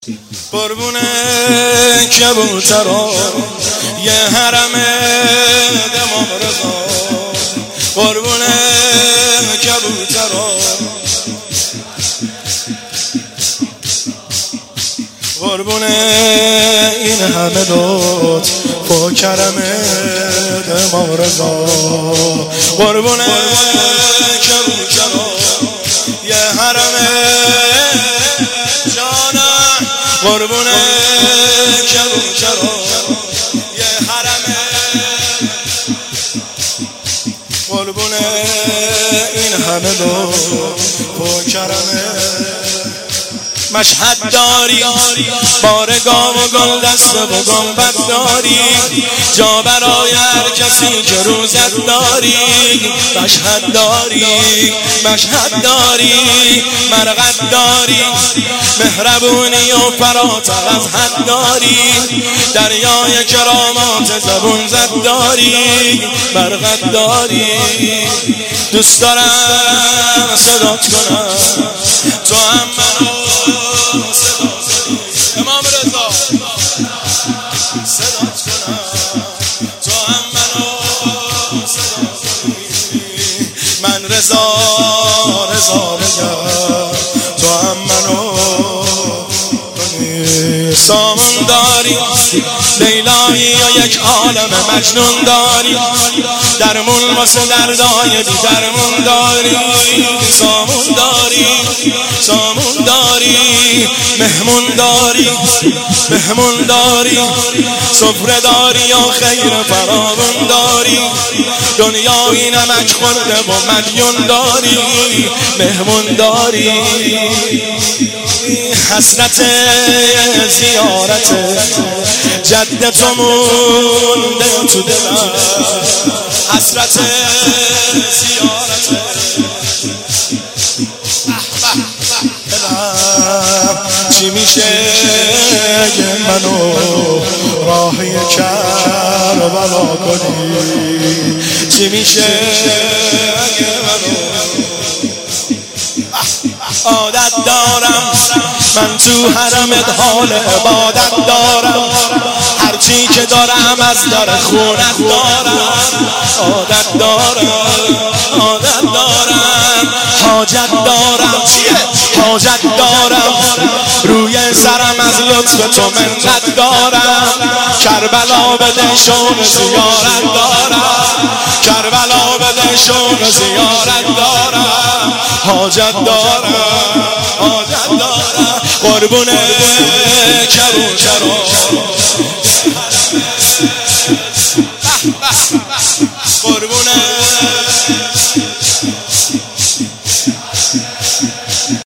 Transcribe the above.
قربون کبوترا یه حرم امام رضا، قربون کبوترا، قربون این همه لطف با کرم امام رضا، قربون کبوترا یه حرم جانم، قربون کبوترا یه حرم، قربون این همه لطف با کرم. مشهد داری بارگاه و گل دست و گنبد داری، جا برای هر کسی که روزت داری. مشهد داری مشهد داری، مرقد داری، مهربونی و فراتر از حد داری، دریای کرامات زبون زد داری، مرقد داری. دوست دارم صدات کنم تو هم منو امام رضا، صدات کنم تو هم منو صدات کنی، من رضا رضا بگم تو هم منو کنی. سامون داری لیلایی و یک عالم مجنون داری، درمون واسه دردای بی درمون داری. سامون داری سامون داری، مهمون داری مهمون داری، سفره داری یا خیر فراوون داری، دنیایی نمک خورده و مدیون داری، مهمون داری. حسرت زیارت جدت مونده تو دلم، حسرت زیارت چی میشه اگه منو راهی کربلا کنی، چی میشه اگه منو. عادت دارم من تو حرمت حال عبادت دارم، هرچی که دارم از در خونت دارم. عادت دارم عادت دارم، حاجت دارم حاجت دارم، روی سرم از لطف تو منت دارم. کربلا بده شون زیارت دارم، کربلا بده شون زیارت دارم. حاجت دارم حاجت دارم، قربون کبوترا